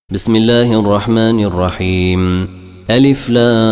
بسم الله الرحمن الرحيم. ألف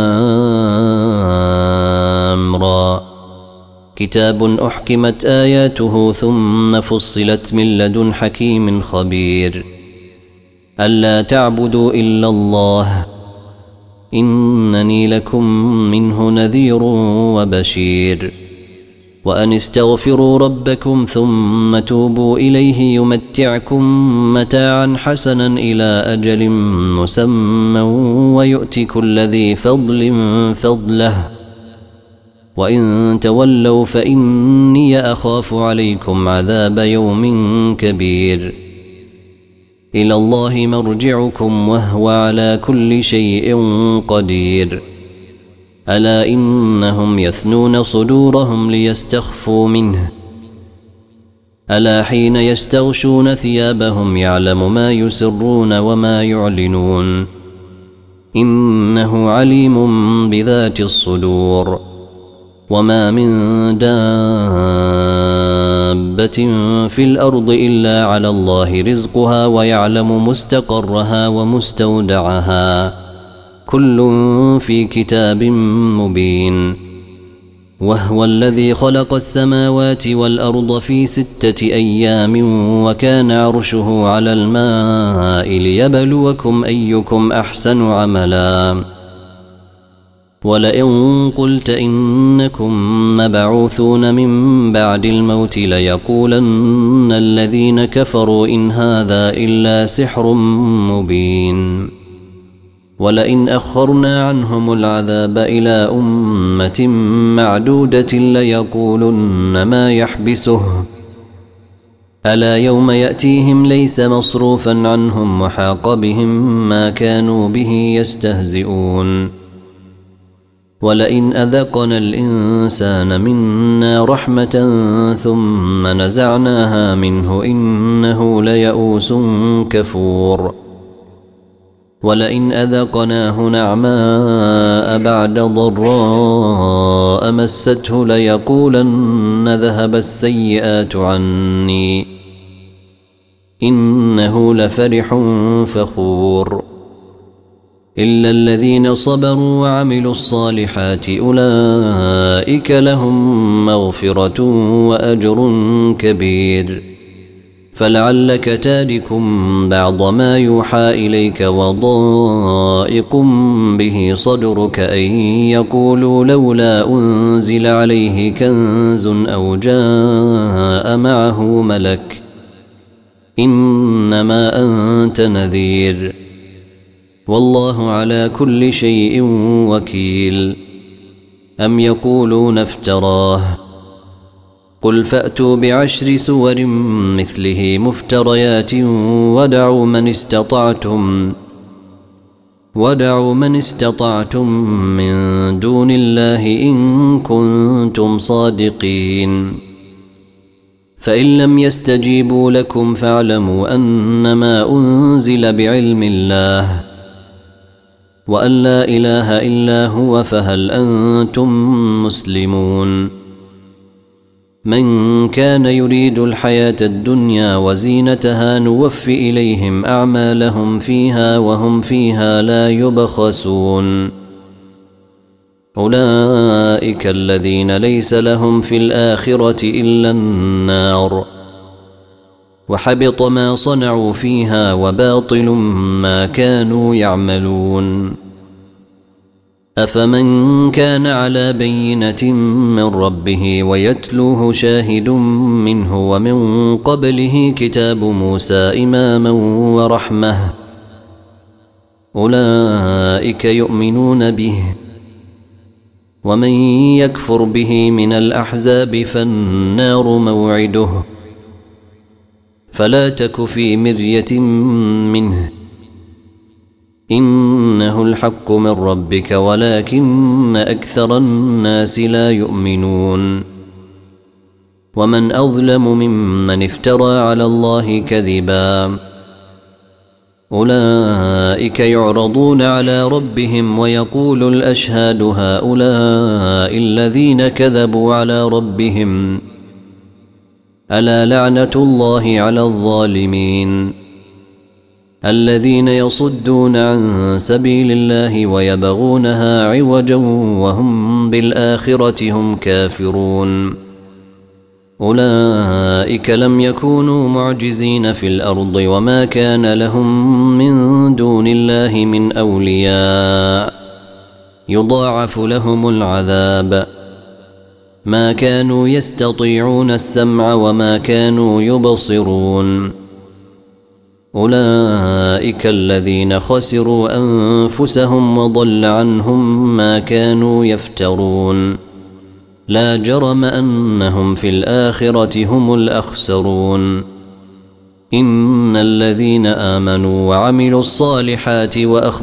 لام را. كتاب أحكمت آياته ثم فصلت من لدن حكيم خبير. ألا تعبدوا إلا الله إنني لكم منه نذير وبشير. وأن استغفروا ربكم ثم توبوا إليه يمتعكم متاعا حسنا إلى أجل مسمى ويؤت كل ذي فضل فضله وإن تولوا فإني أخاف عليكم عذاب يوم كبير. إلى الله مرجعكم وهو على كل شيء قدير. ألا إنهم يثنون صدورهم ليستخفوا منه ألا حين يستغشون ثيابهم يعلم ما يسرون وما يعلنون إنه عليم بذات الصدور. وما من دابة في الأرض إلا على الله رزقها ويعلم مستقرها ومستودعها كل في كتاب مبين. وهو الذي خلق السماوات والأرض في 6 أيام وكان عرشه على الماء ليبلوكم أيكم أحسن عملا. ولئن قلت إنكم مبعوثون من بعد الموت ليقولن الذين كفروا إن هذا إلا سحر مبين. ولئن أخرنا عنهم العذاب إلى أمة معدودة ليقولن ما يحبسه ألا يوم يأتيهم ليس مصروفا عنهم وحاق بهم ما كانوا به يستهزئون. ولئن أذقنا الإنسان منا رحمة ثم نزعناها منه إنه ليئوس كفور. ولئن أذقناه نعماء بعد ضراء مسته ليقولن ذهب السيئات عني إنه لفرح فخور. إلا الذين صبروا وعملوا الصالحات أولئك لهم مغفرة وأجر كبير. فلعلك تارك بعض ما يوحى إليك وضائق به صدرك أن يقولوا لولا أنزل عليه كنز أو جاء معه ملك إنما أنت نذير والله على كل شيء وكيل. أم يقولون افتراه قل فأتوا ب10 سور مثله مفتريات ودعوا من استطعتم من دون الله إن كنتم صادقين. فإن لم يستجيبوا لكم فاعلموا أنما أنزل بعلم الله وأن لا إله إلا هو فهل أنتم مسلمون. من كان يريد الحياة الدنيا وزينتها نوفي إليهم أعمالهم فيها وهم فيها لا يبخسون. أولئك الذين ليس لهم في الآخرة إلا النار وحبط ما صنعوا فيها وباطل ما كانوا يعملون. أفمن كان على بينة من ربه ويتلوه شاهد منه ومن قبله كتاب موسى إماما ورحمة أولئك يؤمنون به. ومن يكفر به من الأحزاب فالنار موعده فلا تك في مرية منه إنه الحق من ربك ولكن أكثر الناس لا يؤمنون. ومن أظلم ممن افترى على الله كذبا أولئك يعرضون على ربهم ويقول الأشهاد هؤلاء الذين كذبوا على ربهم ألا لعنة الله على الظالمين. الذين يصدون عن سبيل الله ويبغونها عوجا وهم بالآخرة هم كافرون أولئك لم يكونوا معجزين في الأرض وما كان لهم من دون الله من أولياء يضاعف لهم العذاب ما كانوا يستطيعون السمع وما كانوا يبصرون أولئك الذين خسروا أنفسهم وضل عنهم ما كانوا يفترون لا جرم أنهم في الآخرة هم الأخسرون إن الذين آمنوا وعملوا الصالحات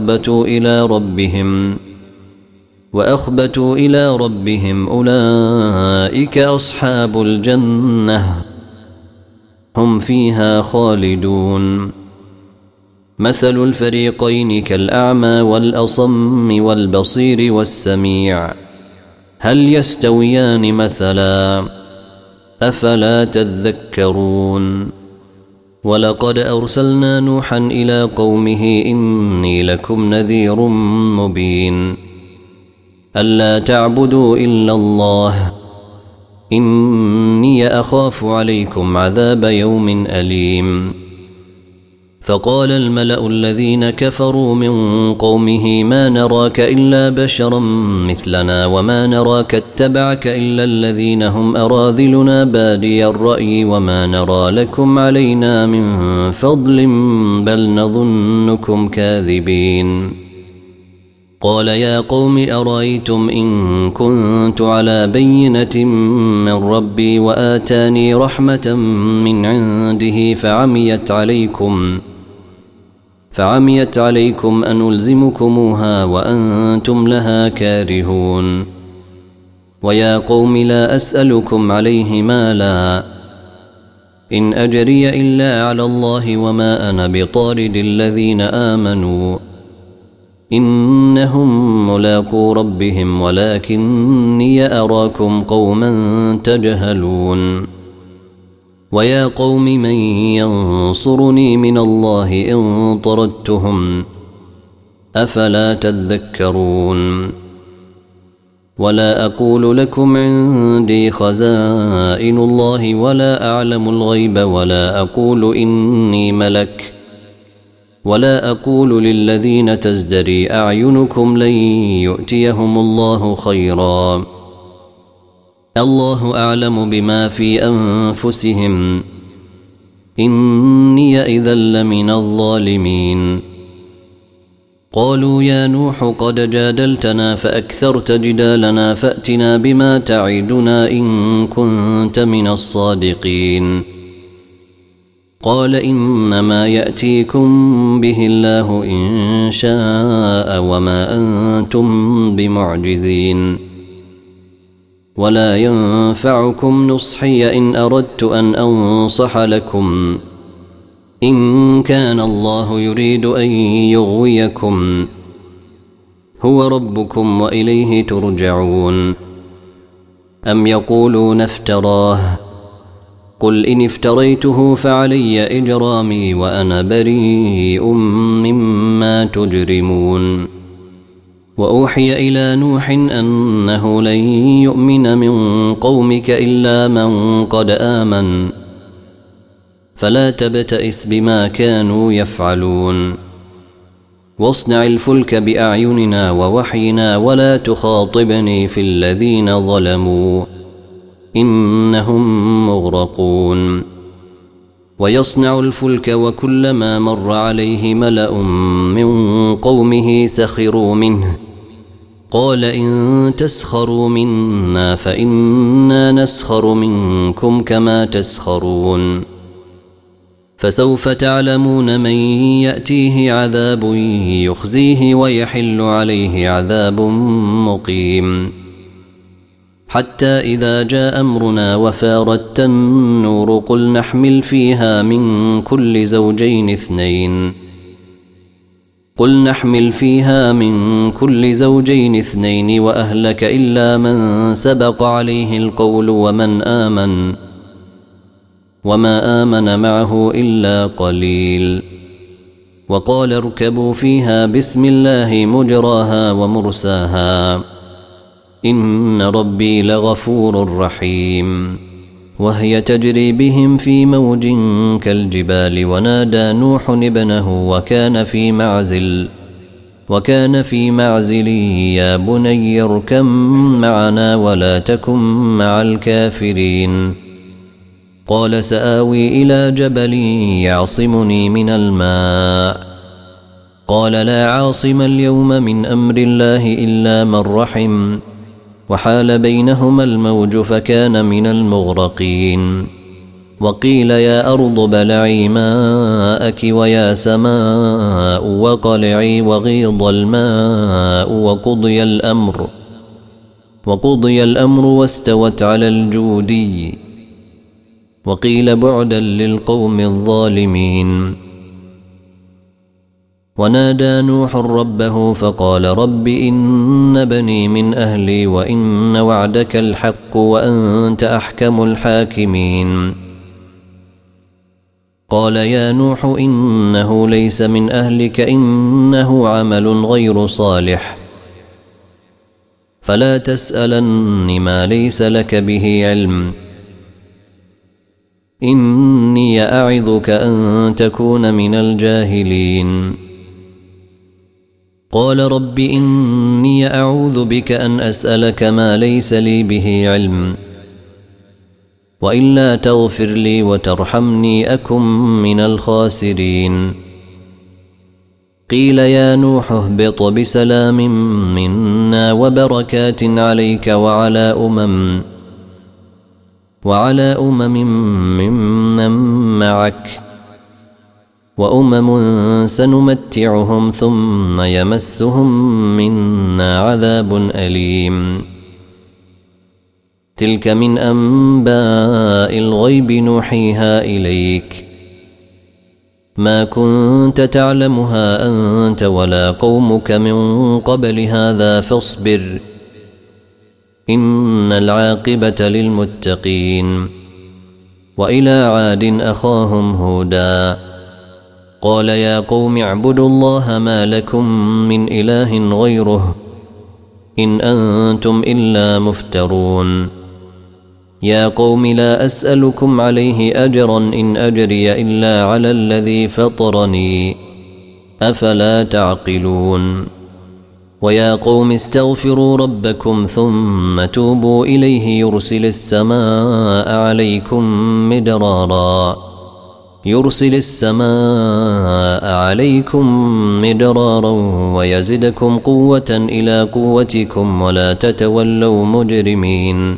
وأخبتوا إلى ربهم أولئك أصحاب الجنة هم فيها خالدون مثل الفريقين كالأعمى والأصم والبصير والسميع هل يستويان مثلا أفلا تذكرون ولقد أرسلنا نوحا إلى قومه إني لكم نذير مبين ألا تعبدوا إلا الله إني أخاف عليكم عذاب يوم أليم فقال الملأ الذين كفروا من قومه ما نراك إلا بشرا مثلنا وما نراك اتبعك إلا الذين هم أراذلنا بادي الرأي وما نرى لكم علينا من فضل بل نظنكم كاذبين قال يا قوم أرأيتم إن كنت على بينة من ربي وآتاني رحمة من عنده فعميت عليكم أنلزمكموها وأنتم لها كارهون ويا قوم لا أسألكم عليه مالا إن أجري إلا على الله وما أنا بطارد الذين آمنوا إنهم ملاقو ربهم ولكني أراكم قوما تجهلون ويا قوم من ينصرني من الله إن طردتهم أفلا تذكرون ولا أقول لكم عندي خزائن الله ولا أعلم الغيب ولا أقول إني ملك ولا أقول للذين تزدري أعينكم لن يؤتيهم الله خيرا الله أعلم بما في أنفسهم إني إذا لمن الظالمين قالوا يا نوح قد جادلتنا فأكثرت جدالنا فأتنا بما تعدنا إن كنت من الصادقين قال إنما يأتيكم به الله إن شاء وما أنتم بمعجزين ولا ينفعكم نصحي إن أردت أن أنصح لكم إن كان الله يريد أن يغويكم هو ربكم وإليه ترجعون أم يقولون افتراه قل إن افتريته فعلي إجرامي وأنا بريء مما تجرمون وأوحي إلى نوح أنه لن يؤمن من قومك إلا من قد آمن فلا تبتئس بما كانوا يفعلون واصنع الفلك بأعيننا ووحينا ولا تخاطبني في الذين ظلموا إنهم مغرقون ويصنع الفلك وكلما مر عليه ملأ من قومه سخروا منه قال إن تسخروا منا فإنا نسخر منكم كما تسخرون فسوف تعلمون من يأتيه عذاب يخزيه ويحل عليه عذاب مقيم حتى إذا جاء أمرنا وفارت النور قل نحمل فيها من كل زوجين اثنين وأهلك إلا من سبق عليه القول وما آمن معه إلا قليل وقال اركبوا فيها بسم الله مجراها ومرساها إن ربي لغفور رحيم. وهي تجري بهم في موج كالجبال ونادى نوح ابنه وكان في معزل يا بني اركب معنا ولا تكن مع الكافرين. قال سآوي إلى جبل يعصمني من الماء. قال لا عاصم اليوم من أمر الله إلا من رحم وحال بينهما الموج فكان من المغرقين. وقيل يا أرض بلعي ماءك ويا سماء وقلعي وغيض الماء وقضي الأمر واستوت على الجودي. وقيل بعدا للقوم الظالمين. ونادى نوح ربه فقال رب إن بني من أهلي وإن وعدك الحق وأنت أحكم الحاكمين. قال يا نوح إنه ليس من أهلك إنه عمل غير صالح فلا تسألني ما ليس لك به علم إني أعظك أن تكون من الجاهلين. قال رب إني أعوذ بك أن أسألك ما ليس لي به علم وإلا تغفر لي وترحمني أكن من الخاسرين. قيل يا نوح اهبط بسلام منا وبركات عليك وعلى أمم ممن معك وأمم سنمتعهم ثم يمسهم منا عذاب أليم. تلك من أنباء الغيب نوحيها إليك ما كنت تعلمها أنت ولا قومك من قبل هذا فاصبر إن العاقبة للمتقين. وإلى عاد أخاهم هودا قال يا قوم اعبدوا الله ما لكم من إله غيره إن أنتم إلا مفترون. يا قوم لا أسألكم عليه أجرا إن أجري إلا على الذي فطرني أفلا تعقلون. ويا قوم استغفروا ربكم ثم توبوا إليه يرسل السماء عليكم مدرارا ويزدكم قوة إلى قوتكم ولا تتولوا مجرمين.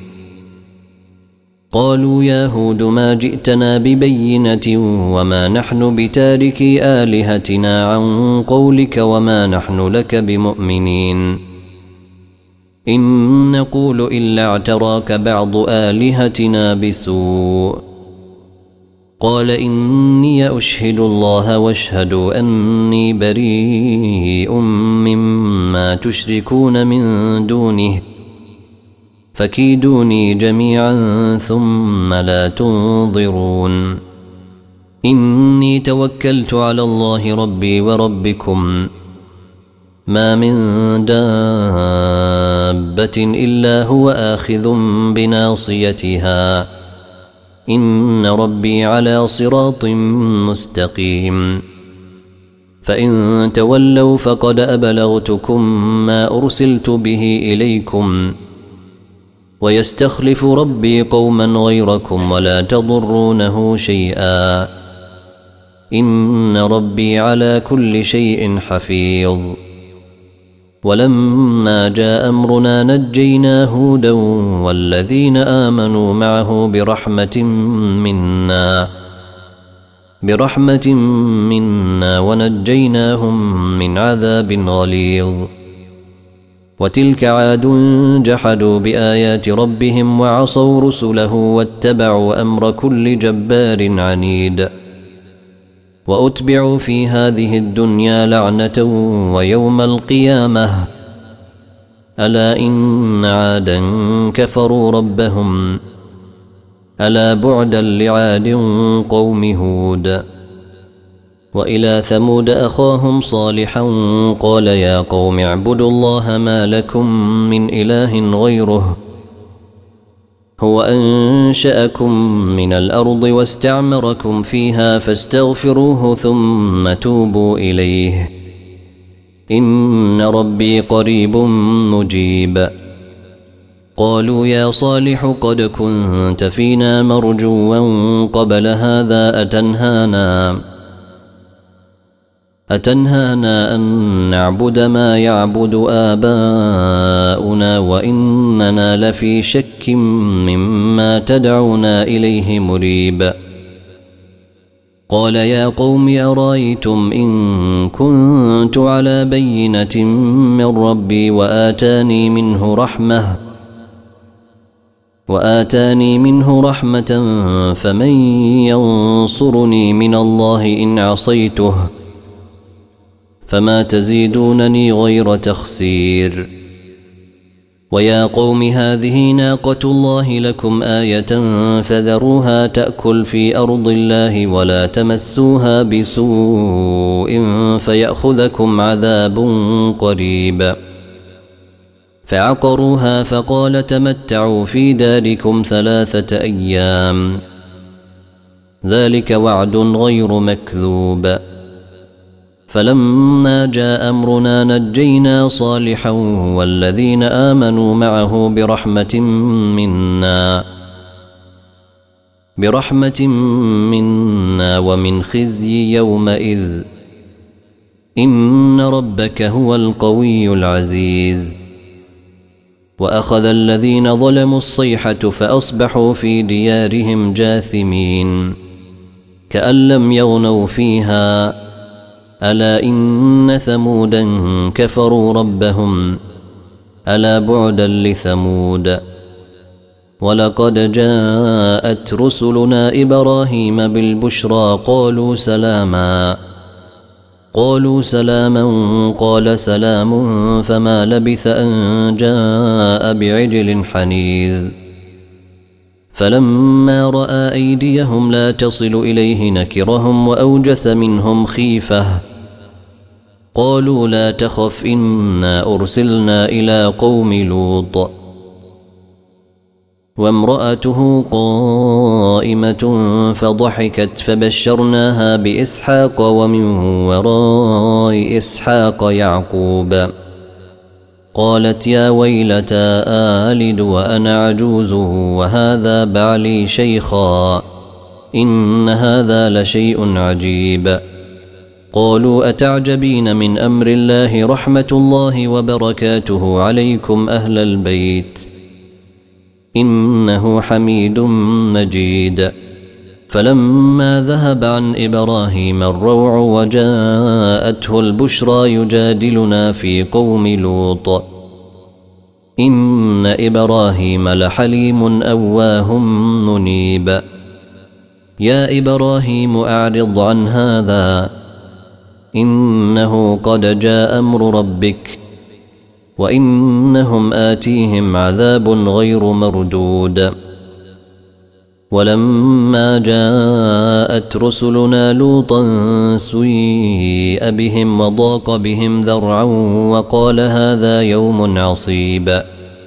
قالوا يا هود ما جئتنا ببينة وما نحن بتاركي آلهتنا عن قولك وما نحن لك بمؤمنين إن نقول إلا اعتراك بعض آلهتنا بسوء. قال إني أشهد الله واشهدوا أني بريء مما تشركون من دونه فكيدوني جميعا ثم لا تنظرون. إني توكلت على الله ربي وربكم ما من دابة إلا هو آخذ بناصيتها إن ربي على صراط مستقيم. فإن تولوا فقد أبلغتكم ما أرسلت به إليكم ويستخلف ربي قوما غيركم ولا تضرونه شيئا إن ربي على كل شيء حفيظ. ولما جاء أمرنا نجينا هودا والذين آمنوا معه برحمة منا ونجيناهم من عذاب غليظ. وتلك عاد جحدوا بآيات ربهم وعصوا رسله واتبعوا أمر كل جبار عنيد. وأتبعوا في هذه الدنيا لعنة ويوم القيامة ألا إن عادا كفروا ربهم ألا بعدا لعاد قوم هود. وإلى ثمود أخاهم صالحا قال يا قوم اعبدوا الله ما لكم من إله غيره هو أنشأكم من الأرض واستعمركم فيها فاستغفروه ثم توبوا إليه إن ربي قريب مجيب. قالوا يا صالح قد كنت فينا مرجوا قبل هذا أتنهانا أن نعبد ما يعبد آباؤنا وإننا لفي شك مما تدعونا إليه مريب. قال يا قوم أرأيتم إن كنت على بينة من ربي وآتاني منه رحمة فمن ينصرني من الله إن عصيته فما تزيدونني غير تخسير. ويا قوم هذه ناقة الله لكم آية فذروها تأكل في أرض الله ولا تمسوها بسوء فيأخذكم عذاب قريب. فعقروها فقال تمتعوا في داركم 3 أيام ذلك وعد غير مكذوب. فلما جاء أمرنا نجينا صالحا والذين آمنوا معه برحمة منا ومن خزي يومئذ إن ربك هو القوي العزيز. وأخذ الذين ظلموا الصيحة فأصبحوا في ديارهم جاثمين كأن لم يغنوا فيها ألا إن ثمودا كفروا ربهم ألا بعدا لثمود. ولقد جاءت رسلنا إبراهيم بالبشرى قالوا سلاما قال سلام فما لبث أن جاء بعجل حنيذ. فلما رأى أيديهم لا تصل إليه نكرهم وأوجس منهم خيفة قالوا لا تخف إنا أرسلنا إلى قوم لوط وامرأته قائمة فضحكت فبشرناها بإسحاق ومن وراء إسحاق يعقوب. قالت يا ويلتى آلد وأنا عجوز وهذا بعلي شيخا إن هذا لشيء عجيب. قالوا أتعجبين من أمر الله رحمة الله وبركاته عليكم أهل البيت إنه حميد مجيد. فلما ذهب عن إبراهيم الروع وجاءته البشرى يجادلنا في قوم لوط إن إبراهيم لحليم أواه منيب. يا إبراهيم أعرض عن هذا إنه قد جاء أمر ربك وإنهم آتيهم عذاب غير مردود. ولما جاءت رسلنا لوطا سيء بهم وضاق بهم ذرعا وقال هذا يوم عصيب.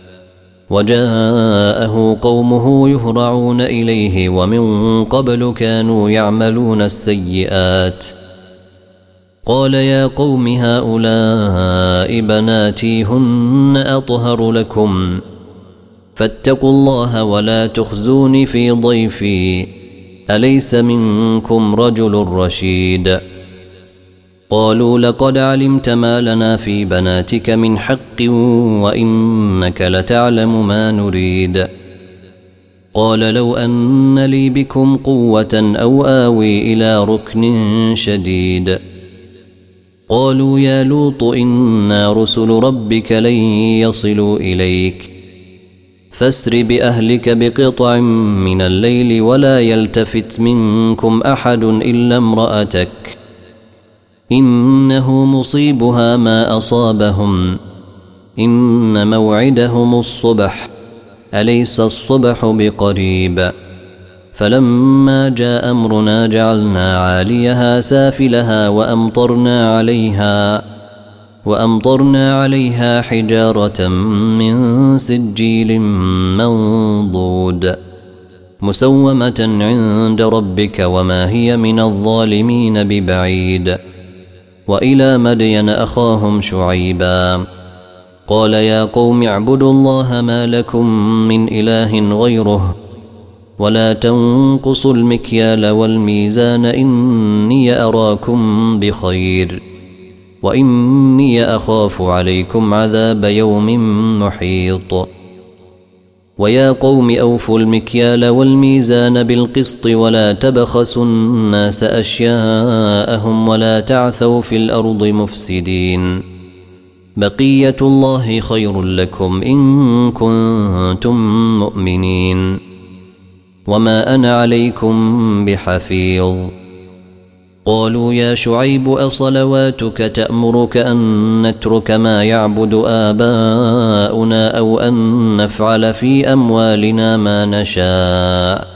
وجاءه قومه يهرعون إليه ومن قبل كانوا يعملون السيئات. قال يا قوم هؤلاء بناتي هن أطهر لكم فاتقوا الله ولا تخزوني في ضيفي أليس منكم رجل رشيد. قالوا لقد علمت ما لنا في بناتك من حق وإنك لتعلم ما نريد. قال لو أن لي بكم قوة أو آوي إلى ركن شديد. قالوا يا لوط إنا رسل ربك لن يصلوا إليك فاسر بأهلك بقطع من الليل ولا يلتفت منكم أحد إلا امرأتك إنه مصيبها ما أصابهم إن موعدهم الصبح أليس الصبح بقريب. فلما جاء أمرنا جعلنا عاليها سافلها وأمطرنا عليها حجارة من سجيل منضود مسومة عند ربك وما هي من الظالمين ببعيد. وإلى مدين أخاهم شعيبا قال يا قوم اعبدوا الله ما لكم من إله غيره ولا تنقصوا المكيال والميزان إني أراكم بخير وإني أخاف عليكم عذاب يوم محيط. ويا قوم أوفوا المكيال والميزان بالقسط ولا تبخسوا الناس أشياءهم ولا تعثوا في الأرض مفسدين بقية الله خير لكم إن كنتم مؤمنين وما أنا عليكم بحفيظ. قالوا يا شعيب أصلواتك تأمرك أن نترك ما يعبد آباؤنا أو أن نفعل في أموالنا ما نشاء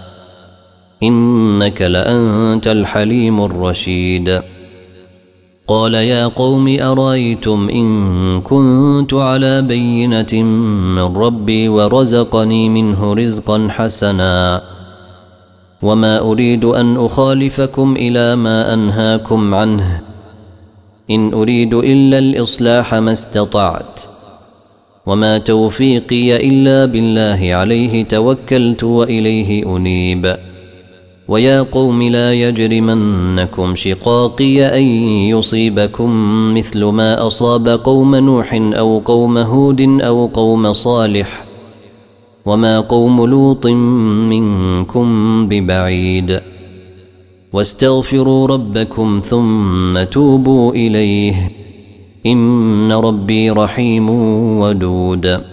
إنك لأنت الحليم الرشيد. قال يا قوم أرأيتم إن كنت على بينة من ربي ورزقني منه رزقا حسنا وما أريد أن أخالفكم إلى ما أنهاكم عنه إن أريد إلا الإصلاح ما استطعت وما توفيقي إلا بالله عليه توكلت وإليه أنيب. ويا قوم لا يجرمنكم شقاقي أن يصيبكم مثل ما أصاب قوم نوح أو قوم هود أو قوم صالح وما قوم لوط منكم ببعيد واستغفروا ربكم ثم توبوا إليه إن ربي رحيم ودود.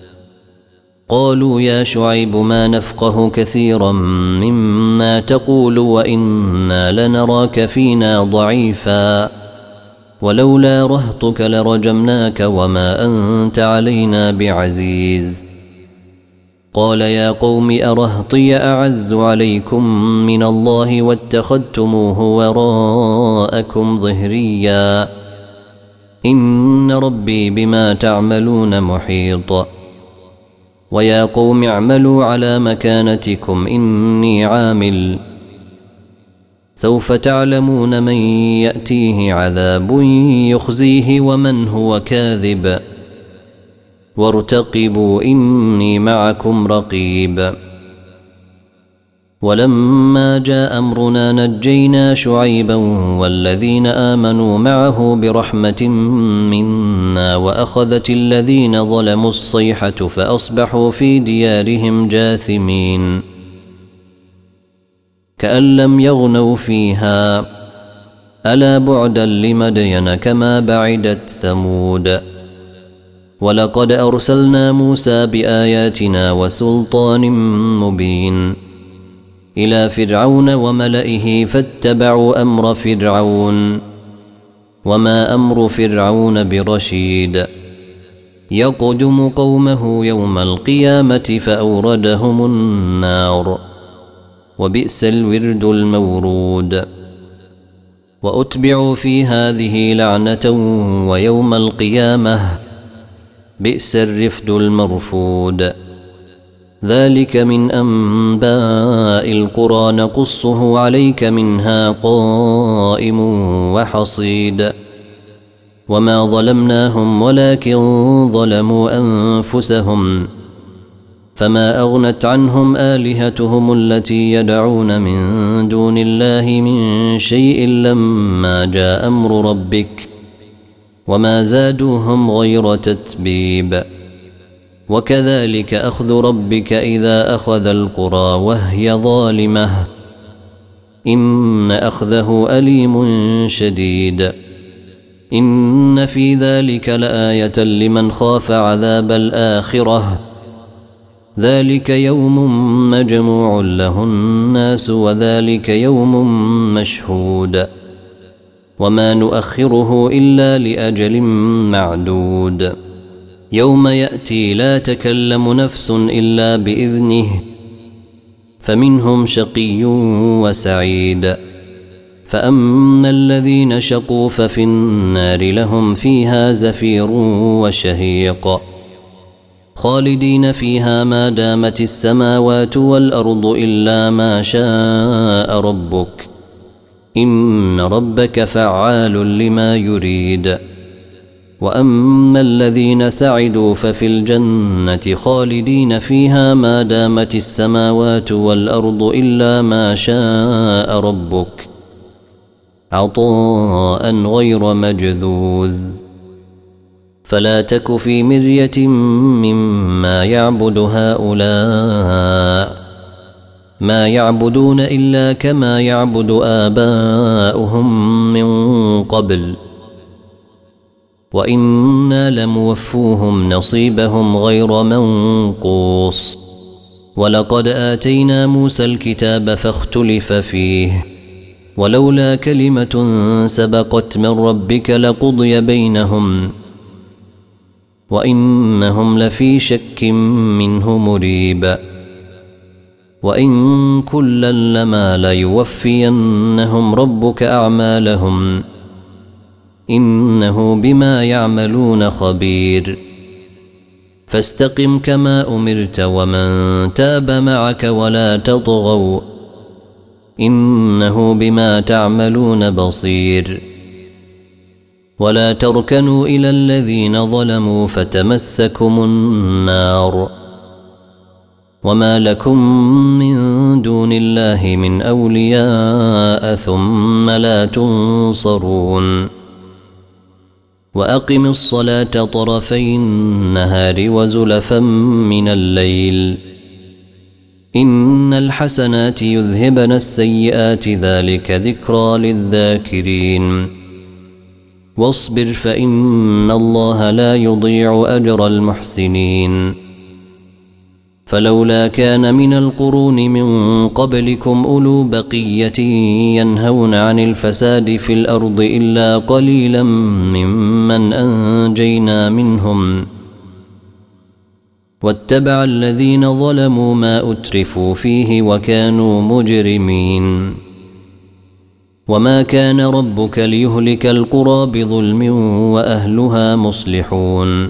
قالوا يا شعيب ما نفقه كثيرا مما تقول وإنا لنراك فينا ضعيفا ولولا رهطك لرجمناك وما أنت علينا بعزيز. قال يا قوم أرهطي أعز عليكم من الله واتخذتموه وراءكم ظهريا إن ربي بما تعملون محيط. ويا قوم اعملوا على مكانتكم إني عامل سوف تعلمون من يأتيه عذاب يخزيه ومن هو كاذب وارتقبوا إني معكم رقيب. ولما جاء أمرنا نجينا شعيبا والذين آمنوا معه برحمة منا وأخذت الذين ظلموا الصيحة فأصبحوا في ديارهم جاثمين كأن لم يغنوا فيها ألا بعدا لمدين كما بعدت ثمود. ولقد أرسلنا موسى بآياتنا وسلطان مبين إلى فرعون وملئه فاتبعوا أمر فرعون وما أمر فرعون برشيد يقدم قومه يوم القيامة فأوردهم النار وبئس الورد المورود. وأتبعوا في هذه لعنة ويوم القيامة بئس الرفد المرفود. ذلك من أنباء القرى نقصه عليك منها قائم وحصيد. وما ظلمناهم ولكن ظلموا أنفسهم فما أغنت عنهم آلهتهم التي يدعون من دون الله من شيء لما جاء أمر ربك وما زادوهم غير تتبيب. وكذلك أخذ ربك إذا أخذ القرى وهي ظالمة إن أخذه أليم شديد. إن في ذلك لآية لمن خاف عذاب الآخرة ذلك يوم مجموع له الناس وذلك يوم مشهود وما نؤخره إلا لأجل معدود. يوم يأتي لا تكلم نفس إلا بإذنه فمنهم شقي وسعيد. فأما الذين شقوا ففي النار لهم فيها زفير وشهيق خالدين فيها ما دامت السماوات والأرض إلا ما شاء ربك إن ربك فعال لما يريد. وأما الذين سعدوا ففي الجنة خالدين فيها ما دامت السماوات والأرض إلا ما شاء ربك عطاء غير مجذوذ. فلا تك في مرية مما يعبد هؤلاء ما يعبدون إلا كما يعبد آباؤهم من قبل وإنا لموفوهم نصيبهم غير منقوص. ولقد آتينا موسى الكتاب فاختلف فيه ولولا كلمة سبقت من ربك لقضي بينهم وإنهم لفي شك منه مريب. وإن كلا لما ليوفينهم ربك أعمالهم إنه بما يعملون خبير. فاستقم كما أمرت ومن تاب معك ولا تطغوا إنه بما تعملون بصير. ولا تركنوا إلى الذين ظلموا فتمسكم النار وما لكم من دون الله من أولياء ثم لا تنصرون. وأقم الصلاة طرفي النهار وزلفا من الليل إن الحسنات يذهبن السيئات ذلك ذكرى للذاكرين. واصبر فإن الله لا يضيع أجر المحسنين. فلولا كان من القرون من قبلكم أولو بقية ينهون عن الفساد في الأرض إلا قليلا ممن أنجينا منهم واتبع الذين ظلموا ما أترفوا فيه وكانوا مجرمين. وما كان ربك ليهلك القرى بظلم وأهلها مصلحون.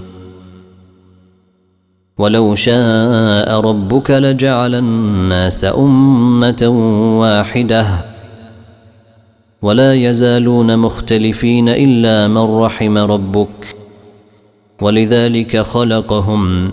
ولو شاء ربك لجعل الناس أمة واحدة ولا يزالون مختلفين إلا من رحم ربك ولذلك خلقهم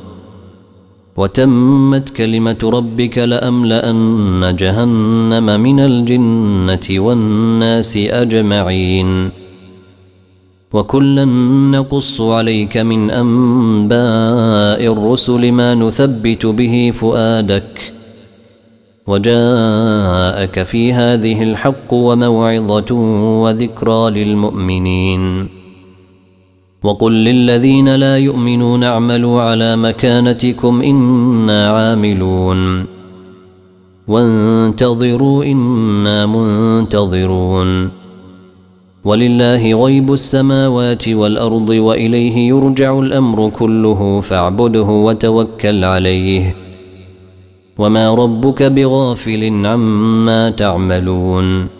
وتمت كلمة ربك لأملأن جهنم من الجنة والناس أجمعين. وكلا نقص عليك من أنباء الرسل ما نثبت به فؤادك وجاءك في هذه الحق وموعظة وذكرى للمؤمنين. وقل للذين لا يؤمنون اعملوا على مكانتكم إنا عاملون وانتظروا إنا منتظرون. ولله غيب السماوات والأرض وإليه يرجع الأمر كله فاعبده وتوكل عليه وما ربك بغافل عما تعملون.